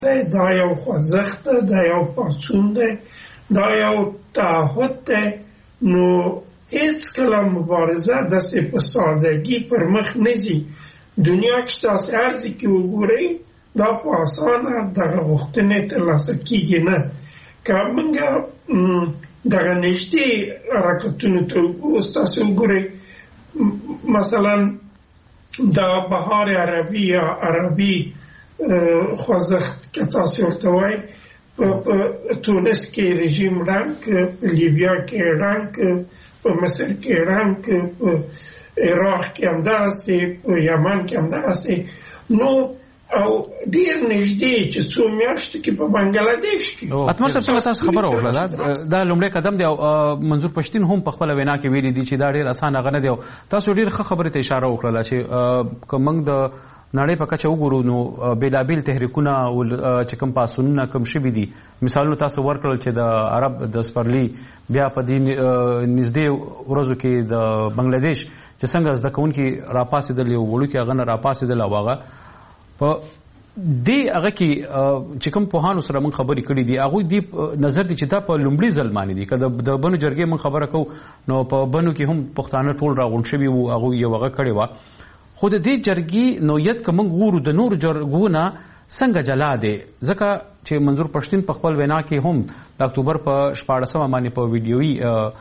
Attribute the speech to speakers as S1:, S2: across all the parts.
S1: دی، دا یو خوځښت ده، دا یو پاڅون دی، دا یو تعهد دی. نو هیڅکله مبارزه داسې په سادگي پر مخ نه ځي. دنیا کې تاسې هر ځای کې وګورئ دا په اسانه دغه غوښتنې ترلاسه کېږي نه. که موږ دغه نږدې حرکتونو ته وګورو، تاسې وګورئ مثلا د بهار عربي یا عربي خوځښت که تاسې ورته وایئ، په تونس کې رژیم ړنګ، په لیبیا کې ړنګ، په مصر کې ړنګ، په عراق کې همداسې، په یمن کې همداسې. نو او ډیر نږدې چې څو میاشتې کې په بنګلادیش کې.
S2: اتمر صاحب څنګه تاسو خبره وکړه دا لومړی قدم دی او منظور پښتین هم په خپله وینا کې ویلي دي چې دا ډېر اسانه هغه نه دی. تاسو ډېر ښه خبرې ته اشاره وکړله چې که موږ د نړۍ په کچه وګورو نو بېلابېل تحریکونه چې کوم پاڅونونه کوم شوي دي، مثالونه تاسو ورکړل چې د عرب د سپرلي، بیا په دې نږدې ورځو کې د بنګلادیش چې څنګه زده کوونکي راپاڅېدل، یو وړوکي هغه نه راپاڅېدل او هغه په دې هغه کې چې کوم پوهانو سره موږ خبرې کړي دي هغوی دې نظر دي چې دا په لومړي ځل باندې دي. که د بنو جرګې موږ خبره کوو نو په بنو کې هم پښتانه ټول راغونډ شوي وو، هغوی یو هغه کړې وه. خو د دې جرګې نوعیت که موږ ګورو د نورو جرګو نه څنګه جلا دی، ځکه چې منظور پښتین په خپل وینا کې هم د اکتوبر په 14 باندې په ویډیویي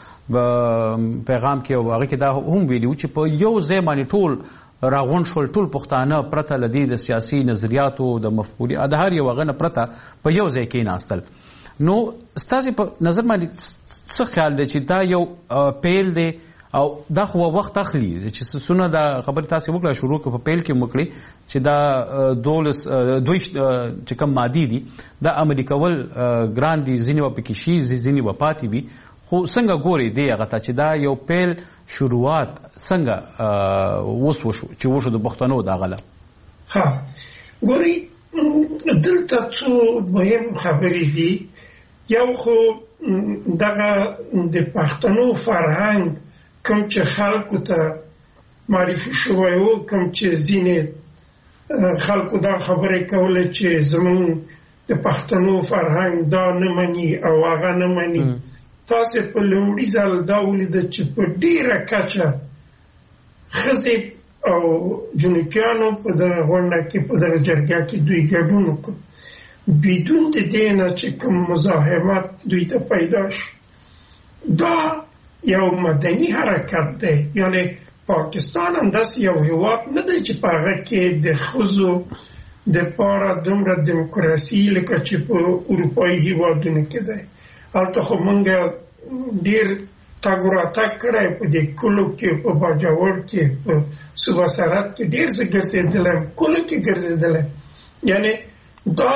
S2: پیغام کې او هغه کې دا هم ویلي و چې په یو ځای باندې ټول راغونډ شول، ټول پښتانه پرته له دې د سیاسي نظریاتو د مفکورې د هر یو هغه نه پرته په یو ځای کېناستل. نو ستاسې په نظر باندې څه خیال دی چې دا یو پیل دی او دا خو وخت اخلي چې څونه دا خبرې تاسې وکړه شروع په پیل کې وکړي چې دا دوی چې کوم مادي دي دا عملي کول ګران دي، ځینې به پکې شي، ځینې به پاتې وي. خو څنګه ګوري دی هغه ته چې دا یو پیل شروعات څنګه وشو چې وشو د پښتنو دا غله؟
S1: ها ګوري دلته څو مهم خبرې دي. یو خو دغه د پښتنو فرهنګ کوم چې خلکو ته معرفي شوی و، کوم چې ځینې خلکو دا خبرې کولې چې زموږ د پښتنو فرهنګ دا نه مني او هغه نه مني. تاسې په لومړي ځل دا ولیده چې په ډیره کچه ښځې او جنوبیانو په دغه غونډه کې، په دغه جرګه کې دوی ګډون وکړ بدون د دې نه چې کوم مزاحمت دوی ته پیدا شي. دا یو مدني حرکت دی، یعنی پاکستان هم داسې یو هیواد نه دی چې په هغه کې د ښځو دپاره دومره دیموکراسي لکه چې په اروپایي هیوادونو کې دی. هلته خو موږ ډېر تګ و راتګ کړی، په دې کلو کې، په باجوړ کې، په صوبه سرحد کې ډېر څه ګرځېدلی، کلو کې ګرځېدلی. یعنی دا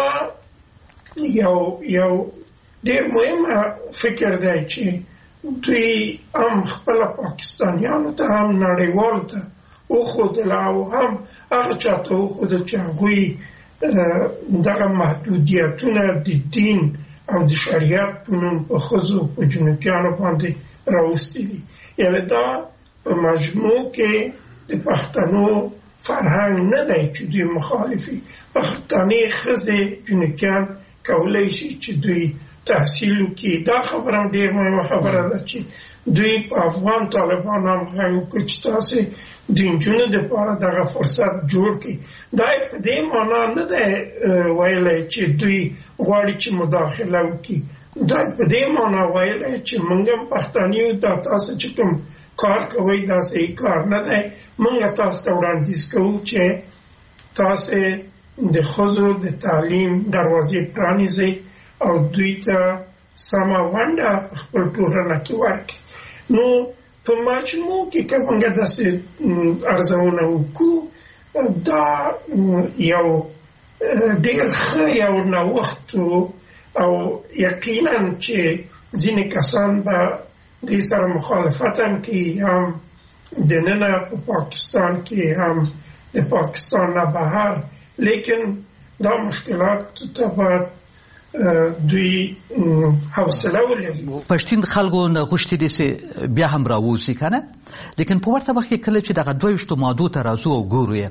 S1: یو ډېر مهمه فکر دی چې دوی هم خپله پاکستانیانو ته هم نړیوالو ته وښودله او هم هغه چا ته وښوده چې هغوی دغه محدودیتونه د دین او د شریعت په نوم په ښځو په جنوبیانو باندې راوستي دي. یعنې دا په مجموع کې د پښتنو فرهنګ نه دی چې دوی مخالفي. پښتنې ښځې جنوبیان کولی شي چې دوی تحصیل وکړي. دا خبره هم ډېر مهمه خبره ده چې دوی په افغان طالبانو هم غږ وکړي چې تاسې د نجونو دپاره دغه فرصت جوړ کړي. دا په دې معنا نه دی ویلی چې دوی غواړي چې مداخله وکړي. دا په دې معنا ویلی چې موږ هم پښتانه یو، دا تاسو چې کوم کار کوئ دا صحیح کار نه دی. موږ تاسو ته وړاندیز کوو چې تاسې د ښځو د تعلیم دروازې پرانیزئ او دوی ته سمه ونډه په خپل ټولنه کې ورکړي. نو په مجموع کې که موږ داسې ارزونه وکړو، دا یو ډېر ښه یو نوښت او یقینا چې ځینې کسان به دې سره مخالفت هم کوي، هم دننه په پاکستان کې هم د پاکستان نه بهر. لیکن دا مشکلات ته باید دوی حوصله ولري.
S3: پښتون خلکو نه غوښتي دي چې بیا هم راوځي کنه، لیکن په ورته وخت کې کله چې دغه 22 مادو ته راځو او ګورو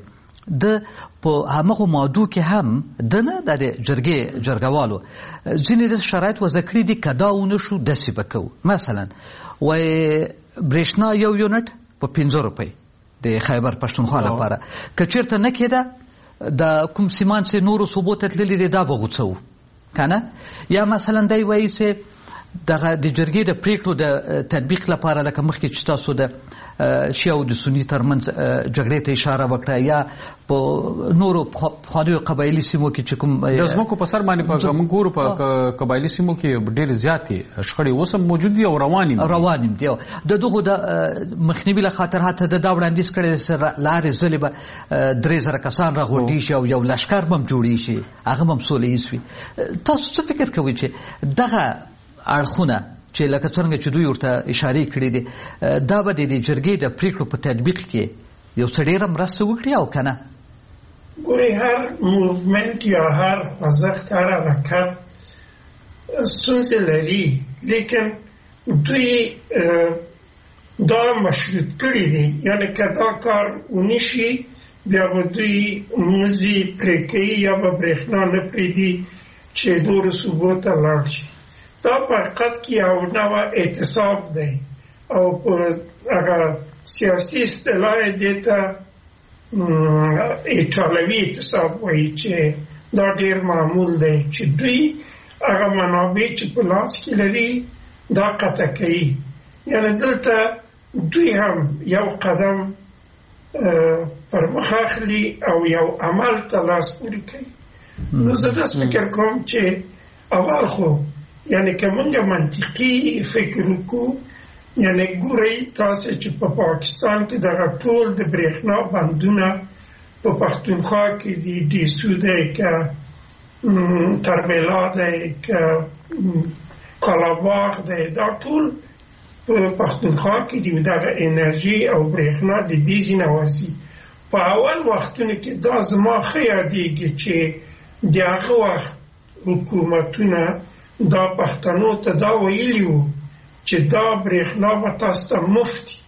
S3: د په همغه موضوع کې هم د نه د جرګوالو ځینې د شرایط وضع کړي دي که دا ونه شو داسې به کوو. مثلا وایي برېښنا 1 یونټ په 5 روپۍ د خیبر پښتونخوا لپاره که چېرته نه کېده د کوم سیمان چې نورو صوبو ته تللي دي دا به غوڅوو که نه. یا مثلا دی وایي چې دغه د جرګې د پریکړو د تطبیق لپاره لکه مخکې چې تاسو د شیعه او د سني ترمنځ جګړې ته اشاره وکړه یا په نورو پخوانیو قبایلي سیمو کې چې کوم
S2: د ځمکو په سر باندې موږ ګورو په قبایلي سیمو کې ډېرې زیاتې شخړې اوس هم موجود دي او روانې
S3: دي. د دغو د مخنیوي له خاطر حتی د دا وړاندیز کړی چې لارې ځلې به 3000 کسان راغونډي شي او یو لښکر به هم جوړې شي هغه به هم سوله ییز وي. تاسو څه فکر کوئ چې دغه اړخونه چې لکه څنګه چې دوی ورته اشارې کړې دي دا به د جرګې د پریکړو په تطبیق کې یو څه ډېره مرسته وکړي او که نه؟
S1: ګورئ هر موومنټ یا هر خوځښت هر حرکت ستونزې لري لیکن دوی دا مشروط کړي دي یعنې که دا کار ونشي بیا به دوی موزي پرې کوي یا به برېښنا نه پرېږدي چې نورو صوبو ته لاړ شي. دا په حقیقت کې یو نوع اعتصاب دی او په هغه سیاسي اصطلاح یې دې ته ایټالوي اعتصاب وایي چې دا ډېر معمول دی چې دوی هغه منابع چې په لاس کې لري دا قطع کوي. یعنې دلته دوی هم یو قدم پر مخ اخلي او یو عمل ته لاس پورې کوي. نو زه داسې فکر کوم چې اول خو یعنی که موږ منطقي فکر وکړو یعنی ګورئ تاسې چې په پاکستان کې دغه ټول د برېښنا بندونه په پښتونخوا کې دي ډیسو دی که تربیلا دی که کالاباغ دی دا ټول په پښتونخوا کې دي دغه انرژي او برېښنا د دې ځینه ورځي. په اول وختونو کې دا زما ښه یادېږي چې د هغه وخت حکومتونه دا پښتنو ته دا ویلي وو چې دا برېښنا به تاسو ته مفت دي.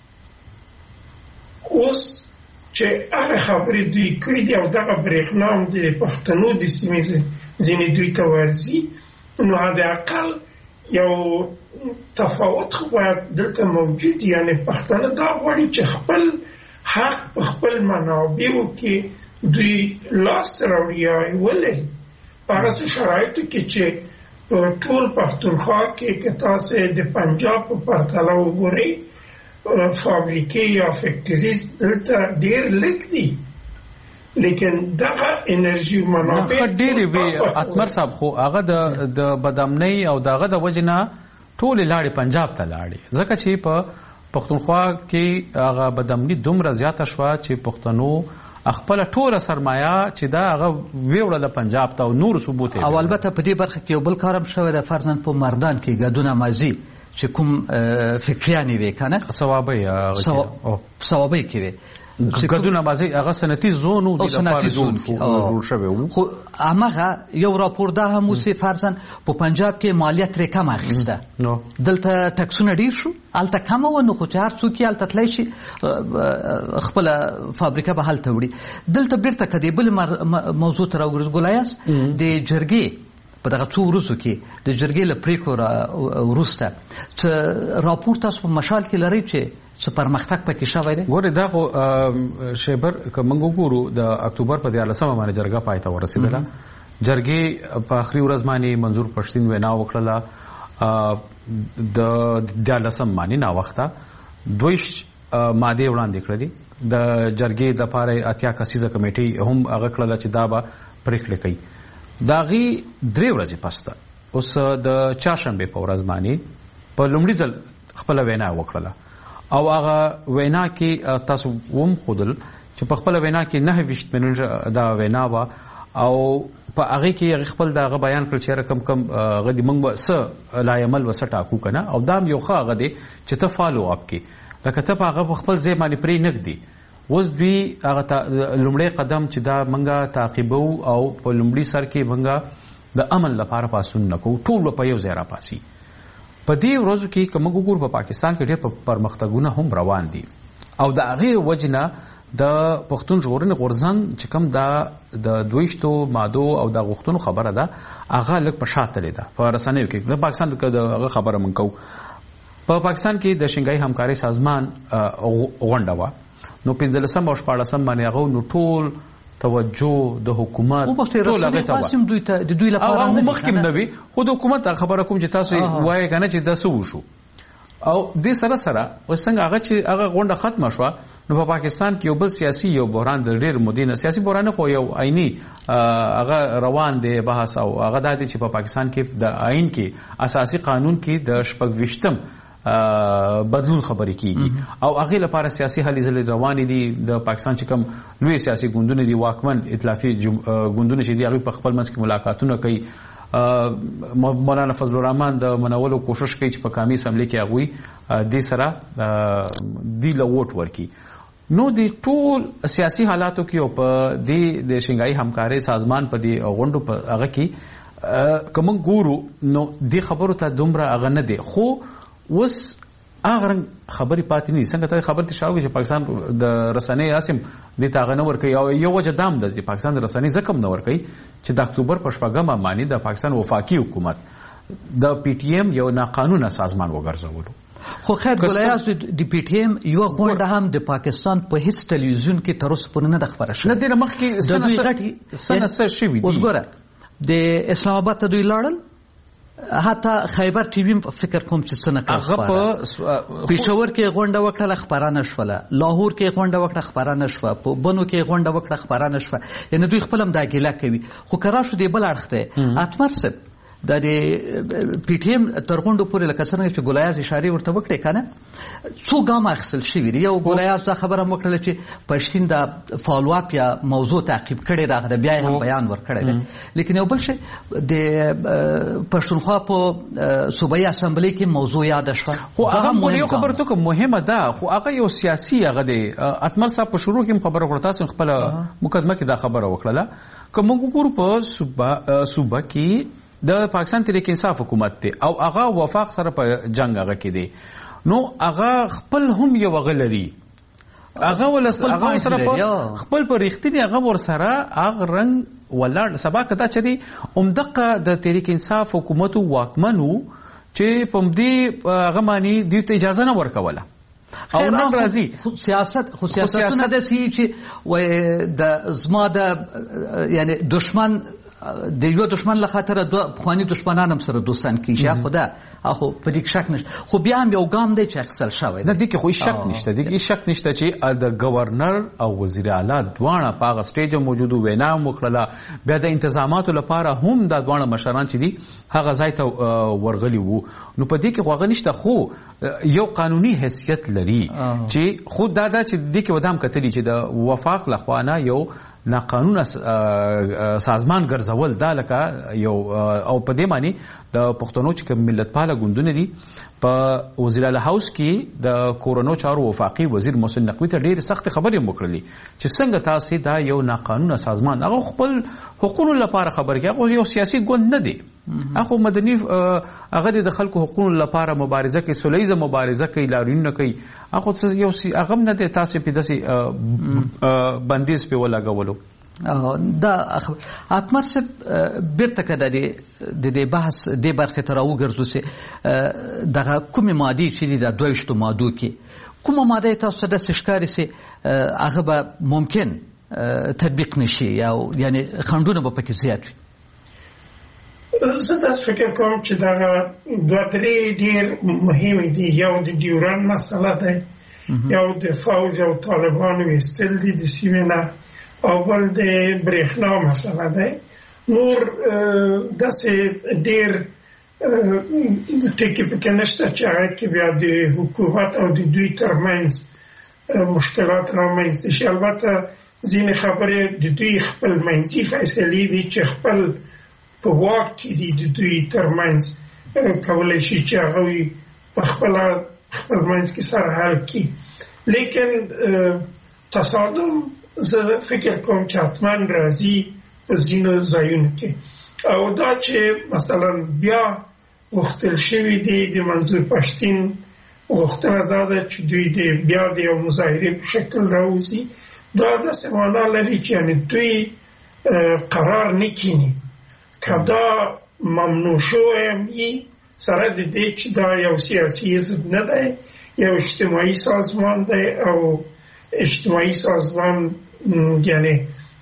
S1: اوس چې هغه خبرې دوی کړي دي او دغه برېښنا هم د پښتنو د سیمې ځینې دوی ته ورځي نو حداقل یو تفاوت خو باید دلته موجود وي. یعنې پښتانه دا غواړي چې خپل حق په خپل منابعو کې دوی لاس راوړي یا یې ولري په هغسې شرایطو کې چې په ټول پښتونخوا کې که تاسې د پنجاب په پرتله وګورئ فابریکې یا فیکټریز دلته ډېر لږ دي لیکن دغه انرژي منابع
S2: ډېرې وي. اتمر صاحب خو هغه د بدامنۍ او دغه د وجې نه ټولې لاړې پنجاب ته لاړې ځکه چې په پښتونخوا کې هغه بدامني دومره زیاته شوه چې پښتنو خپل ټوله سرمایه چې دا هغه ویوړله پنجاب ته او نورو صوبو ته.
S3: او البته په دې برخه کې یو بل کار هم شوی دی فرضاً په مردان کې ګډونه مازي چې کوم فکریانې وې که نه صوابۍ کې وې
S2: ګډونه مازي هغه صنعتي زون و
S3: صنعتي زون
S2: جوړ شوی و
S3: خو هماغه یو راپور دا هم اوسې فرضاً په پنجاب کې مالیه ترې کم اخیسته دلته ټکسونه ډېر شو هلته کمه وه نو خو چې هر څوک یې هلته تللی شي خپله فابریکه به هلته وړي. دلته بیرته که دې بلې موضوع ته راوګرځو ګلایاس د جرګې په دغه څو ورځو کې د جرګې له پریکړو وروسته څه راپور تاسو په مشال کې لرئ چې څه پرمختګ پکې شوی دی؟
S2: ګورې دا خو شیبر که موږ وګورو د اکتوبر په 14 باندې جرګه پای ته ورسېدله. جرګې په آخري ورځ باندې منظور پښتین وینا وکړله د 14 باندې ناوخته 22 مادې وړاندې کړلې د جرګې دپاره 80 کسیزه کمیټې هم هغه کړله چې دا به پرېکړې کوي. د هغې 3 ورځې پس ته اوس د چهارشنبې په ورځ باندې په لومړي ځل خپله وینا وکړله او هغه وینا کې تاسو ومښودل چې په خپله وینا کې 29 منټه دا وینا وه او په هغې کې هغې خپل د هغه بیان کړ چې کم هغه د موږ به څه لایعمل به څه ټاکو که نه او دا هم یو ښه هغه دی چې ته فالو اپ کې لکه ته په هغه په خپل ځای باندې پرې نږدې اوس دوی هغه لومړی قدم چې دا موږ تعقیبو او په لومړي سر کې موږ د امن لپاره پاڅون نه کوو ټول به په یو ځای راپاڅي. په دې ورځو کې که موږ وګورو په پاکستان کې ډېر پرمختګونه هم روان دي او د هغې وجې نه د پښتون ژغورنې غورځنګ چې کوم د 22 مادو او د غوښتنو خبره ده هغه لږ په شاته لیده په رسنیو کې د پاکستان د خبره مونږ کوو. په پاکستان کې د شنګای همکاري سازمان غونډه وه نو 15 او 14 باندې هغه نو ټول توجه د حکومت ټول هغه ته
S3: د دوی لپاره
S2: او مخکې نه وي خو د حکومت خبره کوم چې تاسو وایي کنه چې د سو شو او د سره وسنګ هغه چې هغه غونډه ختمه شو نو په پاکستان کې یو بل سیاسي یو بحران د ډېر مدینه سیاسي بحران خو یو عیني هغه روان دی بحث او هغه د دې چې په پاکستان کې د آئین کې اساسي قانون کې د 26م بدلون خبرې کیږي او هغه لپاره سیاسي هلې ځلې روانې دي. د پاکستان چې کوم لوی سیاسي ګوندونه دي واکمن ائتلافي ګوندونه چې دي هغه په خپل منځ کې ملاقاتونه کوي. مولانا فضل الرحمن د منولو کوشش کوي چې په قومي اسمبلی کې هغه د سره د لوټ ورکی. نو د ټول سیاسي حالاتو کې او په د شنګای همکاري سازمان په دی غونډو په هغه کې کوم ګورو نو د خبرو ته دومره هغه نه دی خو وس هغه خبري پاتې نه څنګه ته خبرته شاوږي چې پاکستان د رسنۍ اسیم د تاغه نه ور کوي او یو وجه دام د پاکستان د رسنۍ زکم نه ور کوي چې د اکتوبر په شپږمه باندې د پاکستان وفاقي حکومت د پی ټی ایم یو ناقانونه سازمان وګرځولو.
S3: خو خیر ګولایاس د پی ټی ایم یو غونډه هم د پاکستان په هیڅ ټلویزیون کې تر اوسه پورې نه خبره شوه.
S2: نه د مخکې سنه شوی دی.
S3: اوس ګوره د اسلام آباد ته دوی لاړل حتی خیبر ټي وي فکر کوم چې څه نه کړ. پېښور کې غونډه وکړه خبرانه شوله، لاهور کې غونډه وکړه خبرانه شوه، په بنو کې غونډه وکړه خبرانه شوه. یعنی دوی خپل هم دا ګیله کوي. خو که راشو دی بل اړخ ته اتمر صاحب د پی ټی ایم تر غونډو پورې لکه څنګه چې ګولایاز اشاره ورته وکړې کنه څو ګام اخیستل شوي دي. یو ګولایاز دا خبره هم وکړله چې پښتین د فالو اپ یا موضوع تعقیب کړې راغله بیا هم بیان ورکړی دی. لیکن یو بل شی د پښتونخوا په صوبایي اسمبلی کې موضوع یاد شوه
S2: خو هغه یو خبره ته کوم مهمه ده خو هغه یو سیاسي هغه دی. اتمر صاحب په شروع کې خبره وکړه تاسو خپل مقدمه کې دا خبره وکړه کوم ګورو په صوبه کې د پاکستان تحریک انصاف حکومت دی او هغه وفاق سره په جنگ هغه کې دی نو هغه خپل هم یو غلري هغه سره خپل په رښتینی هغه ور سره هغه رنګ ولاړ سبا کدا چې عمدقه د تحریک انصاف حکومت واکمنو چې په دې هغه معنی د اجازه نه ورکوله او نه راځي
S3: سیاستونه د سی چې و د زما د یعنی دشمن د یو دشمن له خاطر د پخوانی دشمنان هم سره دوستان کیږي خدا اخو په دې شک نشته خو بیا هم یو ګام دی چې اخسل شوی
S2: نه دي کې خو شک نشته دي شک نشته چې د گورنر او وزیر اعلی دواړه په هغه سټیج موجودو وینا مخړه بیا د انتظاماتو لپاره هم د دواړه مشران چې دي هغه ځای ته ورغلي وو نو په دې کې خو هغه نشته خو یو قانوني حیثیت لري چې خود دا چې دې کې ودام کتلی چې د وفاق لخوانه یو ناقانونه سازمان ګرځول دا لکه یو او په دې معنی د پښتنو چې ملتپاله ګوندونه دي په وزیر اعلی هاوس کې د کورونو چارو وفاقي وزیر محسن نقوی ته ډېر سخت خبرې وکړلې چې څنګه تاسو دا یو ناقانونه سازمان هغه خپل حقوقو لپاره خبر کې هغه یو سیاسي ګوند نه دی هغه مدني هغه د خلکو حقوقو لپاره مبارزه کوي سولیزه مبارزه کوي لارینه کوي هغه یو هغه نه دی تاسو په داسې بندیز په ولګولو
S3: دا اتمر صاحب بیرته کده د بحث د برخه تر وګرځو سي دغه کومه ماده چې د 22 ماده کې کومه ماده تاسو د شکاري سي هغه به ممکن تطبیق نشي یا یعنی خندونه به پکې زیات وي.
S1: زه تاسو فکر کوم چې دا دوه درې ډېر مهم دي. یو د ډیورن مسله ده یو د فوج او طالبانو ایستل دي د سیمې نه او بل د برېښنا مسله ده. نور داسې ډېر ټکي پکې نشته چې هغه کې بیا د حکومت او د دوی ترمنځ مشکلات رامنځته شي. البته ځینې خبرې د دوی خپل منځي فیصلې دي چې خپل په واک کې دي د دوی ترمنځ کولی شي چې هغوی په خپل منځ کې سره حل کړي. لیکن تصادم زه فکر کوم چې حتما راځي په ځینو ځایونو کې او دا چې مثلا بیا غوښتل شوي دي د منظور پښتین غوښتنه دا ده چې دوی بیا د یو مظاهرې په شکل راوځي. دا داسې معنا لري چې یعنې دوی قرار نه کیني که دا ممنوع شوی وي، سره د دې چې دا یو سیاسي حزب نه دی، یو اجتماعي سازمان دی او اجتماعي سازمان یعنی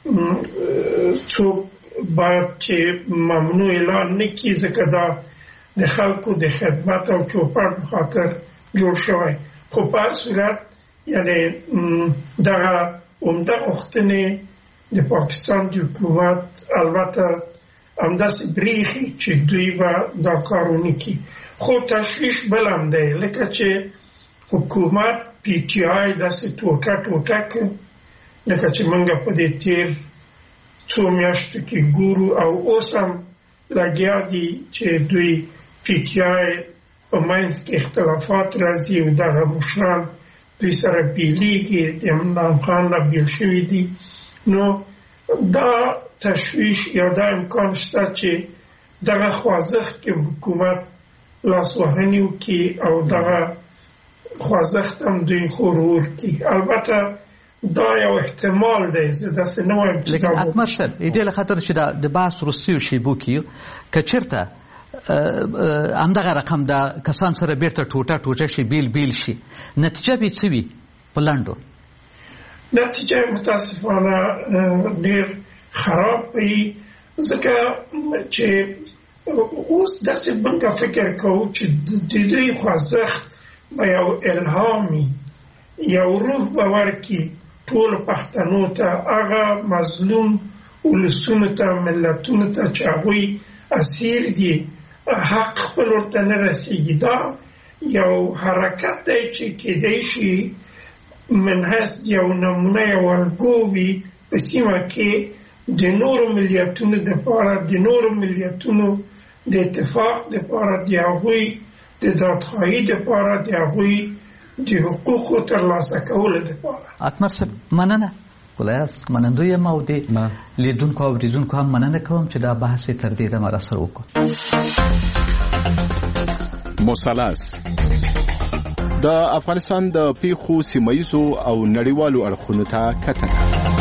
S1: څوک باید چې ممنوع اعلان نه کړي ځکه دا د خلکو د خدمت او چوپړ په خاطر جوړ شوی. خو په هر صورت یعنی دغه عمده غوښتنې د پاکستان د حکومت البته همداسې بریښي چې دوی به دا کار ونه کړي. خو تشویش بل هم دی، لکه چې حکومت پی ټي آی داسې ټوټه کړ لکه چې موږ په دې تیر څو میاشتو کې ګورو، او اوس هم لګیا دي چې دوی پی ټي آی په منځ کې اختلافات راځي او دغه مشران دوی سره بیلیږي، د عمران خان نه بیل شوي دي. نو دا تشویش یا دا امکان شته چې دغه خوځښت کې حکومت لاسوهنې وکړي او دغه خوځښت هم دوی غرور کړي. البته دا یو احتمال دی، زه داسې نه وایم چې
S3: لیکن اکمل صاحب دې له خاطر چې د بحث وروستیو شیبو کې که چېرته همدغه رقم د کسان سره بیرته ټوټه شي، بیل شي، نتیجه به څه وي په لنډو؟
S1: نتیجه متاسفانه ډېر خراب وي، ځکه چې اوس داسې موږ فکر کوو چې د دوی خوځښت به یو الهامي یو روح به ورکړي ټول پښتنو ته، هغه مظلوم ولسونو ته، ملتونو ته چې هغوی اسیر دي، حق خپل ورته نه رسېږي. دا یو حرکت دی چې کېدای شي منحص یو نمونه یو الګو وي په سیمه کې د نورو ملیتونو دپاره، د نورو ملیتونو د اتفاق دپاره، د هغوی د دادخواهي دپاره، د هغوی د حقوقو ترلاسه کولو دپاره.
S3: اکمل صاحب مننه، ولایاست منندوی یم او د لیدونکو او اوریدونکو هم مننه کوم چې دا بحث تر دې دمه راسره وکړو.
S4: مثلث د افغانستان د پیښو سیمایزو او نړیوالو اړخونو ته کتنه.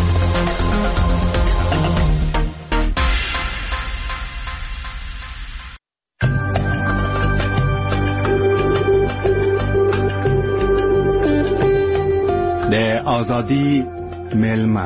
S5: د آزادی میلمه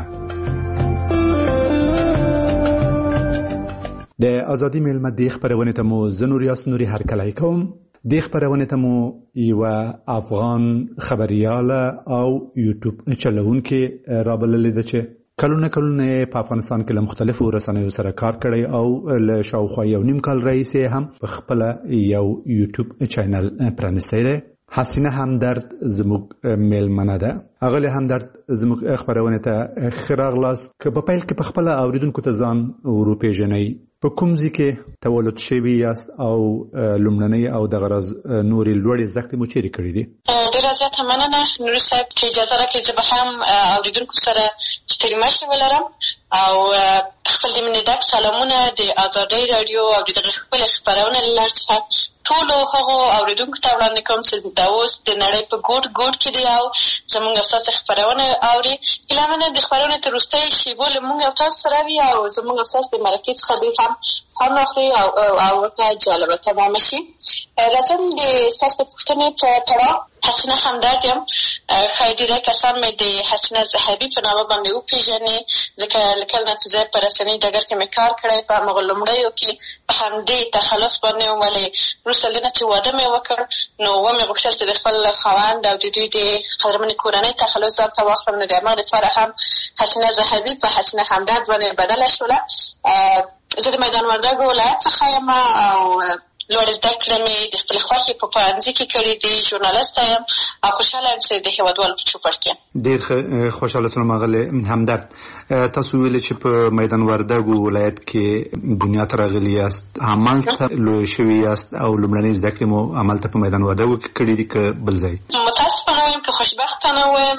S5: د آزادی میلمه د خبرونه ته مو زنور یاس نوري هر کله کوم. د خبرونه ته مو یو افغان خبرياله او یوټیوب چلونکي رابلل دي چې کلونه په افغانستان کې له مختلفو رسنیو سره کار کړی او له شاوخوا یو نیم کال راهیسې هم په خپل یو یوټیوب چینل پرانستی دی. حسینه همدرد زموږ میلمنه ده. اغلی همدرد زموږ خبرونه ته خراغلاست که په پیل کې په خپل اوریدونکو ته ځان وروپېژنئ، په کوم ځای کې تولد شوي یاست او لومړنۍ او د غرض نورې لوړې زده کړې مو چیرې کړې دي؟
S6: ډېره زیاته مننه نوري صاحب چې اجازه راکړئ زه به هم اوریدونکو سره ستړي مه شئ ولرم او خپل د مینې ډک سلامونه د ازادۍ راډیو او د دغې خپلې خپرونې له لارې څخه ټولو هغو اوریدونکو ته وړاندې کوم چې دا اوس د نړۍ په ګوټ کې دي او زموږ او ستاسې خپرونه اوري. هیله منه د خپرونې تر وروستیو شېبو له موږ او تاسو سره وي او زموږ او ستاسو د مرکې څخه دوی هم خوند واخلي او ورته جالبه تمامه شي. راځم د ستاسو د پوښتنې په تړاو حسینه همدرد یم. ښایي ډېری کسان مې د حسینه زهبي په نامه باندې وپېژني ځکه له کله نه چې زه په رسنۍ ډګر کې مې کار کړی، په همغو لومړیو کې په همدې تخلص باندې وم، ولې وروسته له نه چې واده مې وکړ نو ومې غوښتل چې د خپل خاوند او د دوی د قدرمنې کورنۍ تخلص ځان ته واخلم، نو د همغه دپاره هم حسینه زهبي په حسینه همدرد باندې بدله شوله. زه د میدان وردګو ولایت څخه یم او لوړې زده کړې مې د خپلې خوښې په پوهنځي کې کړې دي. ژورنالسته یم او خوشحاله یم چې د هېوادوالو په چوپړ کې یم.
S5: ډېر خوشحاله شوم اغلې همدرد. تاسو ویلې چې په میدان وردګو ولایت کې دنیا ته راغلي یاست، همالته لوی شوي یاست او لومړنۍ زده کړې مو همالته په میدان وردګو کې کړې دي که بل ځای؟
S6: متاسفانه وایم که خوشبختانه وایم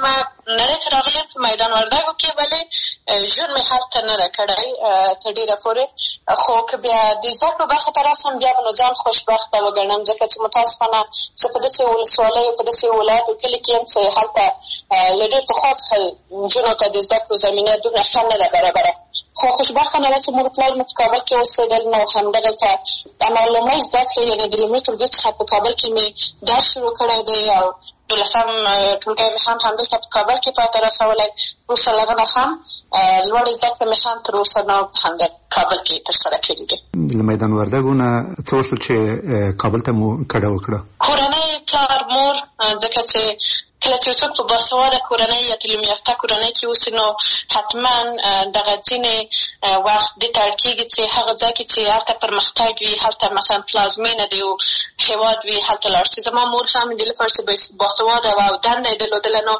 S6: نړۍ ته راغلی په میدان وردګو کې، ولې ژوند مې هلته نه ده کړی تر ډېره پورې. خو که بیا د زده کړو برخې ته راسم، بیا به نو ځان خوشبخته وګڼم، ځکه چې متاسفانه زه په داسې ولسوالیو په داسې ولایاتو کلي کې یم چې هلته له ډېر پخوا څخه نجونو ته د زده کړو زمینه دومره ښه نه ده برابره. خو خوشبختانه ده چې مور پلار مې په کابل کې اوسېدل، نو همدغلته لومړۍ زده کړې یعنې د لومړي ټولګي څخه په کابل کې مې درس شروع کړی دی او 12م ټولګی مې هم همدلته په کابل کې پای ته رسولی. وروسته له هغه نه هم لوړې زده کړې مې هم تر اوسه نه په همدا کابل کې ترسره کړي دي.
S5: له میدان وردګو نه څه وشول چې کابل ته مو کډه وکړه؟
S6: کورنۍ، پلار، مور، ځکه چې کله چې څوک په باسواده کورنۍ یا تعلیم یافته کورنۍ کې اوسي، نو حتما دغه ځینې وخت دې ته اړ کېږي چې هغه ځای کې چې هلته پرمختګ وي، هلته مثلا پلازمینه د یو هېواد وي، هلته لاړ شي. زما مور هم دې لپاره چې باسواده وه او دنده یې درلودله، نو